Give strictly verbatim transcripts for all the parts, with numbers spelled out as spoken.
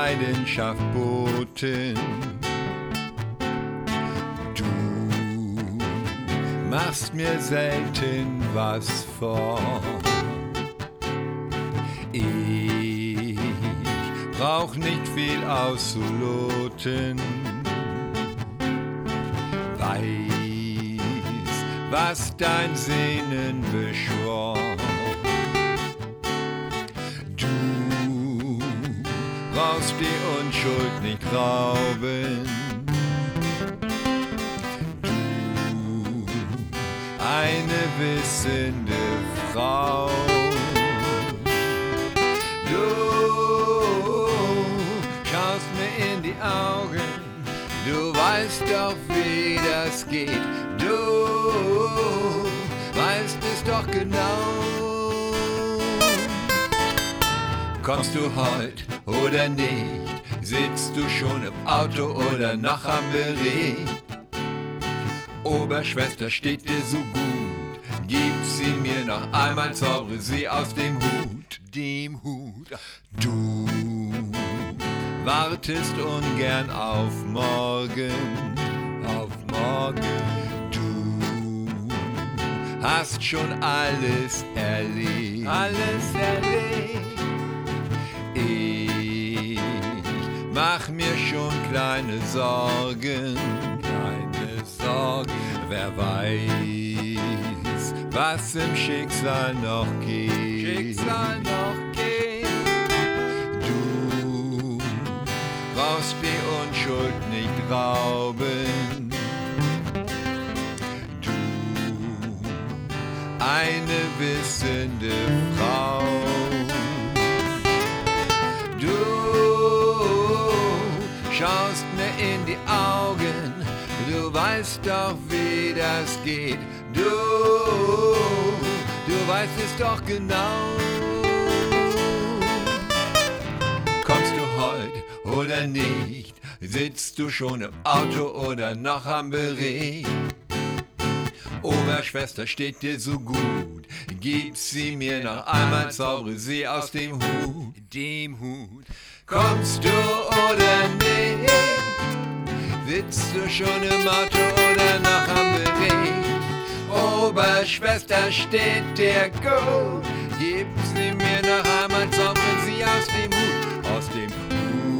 Leidenschaft boten. Du machst mir selten was vor. Ich brauch nicht viel auszuloten. Weiß, was dein Sehnen beschwor. Du brauchst die Unschuld nicht rauben. Du, eine wissende Frau. Du schaust mir in die Augen. Du weißt doch, wie das geht. Du weißt es doch genau. Kommst du heut oder nicht? Sitzt du schon im Auto oder noch am Bericht? Oberschwester steht dir so gut. Gib sie mir noch einmal, zaubere sie aus dem Hut. Dem Hut. Du wartest ungern auf morgen, auf morgen. Du hast schon alles erlebt, alles erlebt. Ich mach mir schon kleine Sorgen, kleine Sorgen. Wer weiß, was im Schicksal noch geht, Schicksal noch geht. Du brauchst die Unschuld nicht rauben. Du, eine wissende Frau. Du schaust mir in die Augen, du weißt doch, wie das geht. Du, du weißt es doch genau. Kommst du heut oder nicht? Sitzt du schon im Auto oder noch am Bericht? Oberschwester steht dir so gut. Gib sie mir noch einmal, zaubere sie aus dem Hut, dem Hut. Kommst du oder nicht? Sitzt du schon im Auto oder noch am Bericht? Oberschwester steht dir gut. Gib sie mir noch einmal, zaubere sie aus dem Hut, aus dem Hut.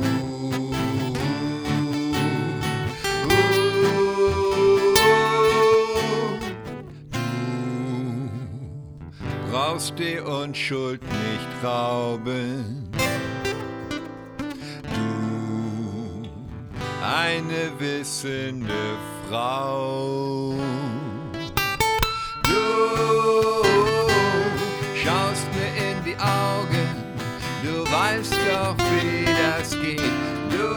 Du brauchst die Unschuld nicht rauben. Du, eine wissende Frau. Du schaust mir in die Augen. Du weißt doch, wie das geht. Du,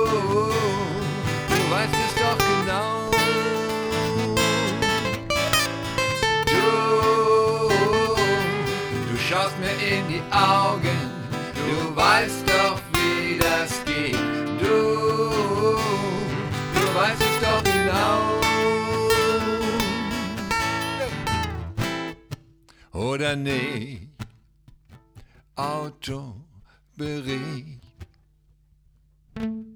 du weißt es doch genau. Du schaust mir in die Augen, du weißt doch, wie das geht. Du, du weißt es doch genau. Oder nicht? Autobericht.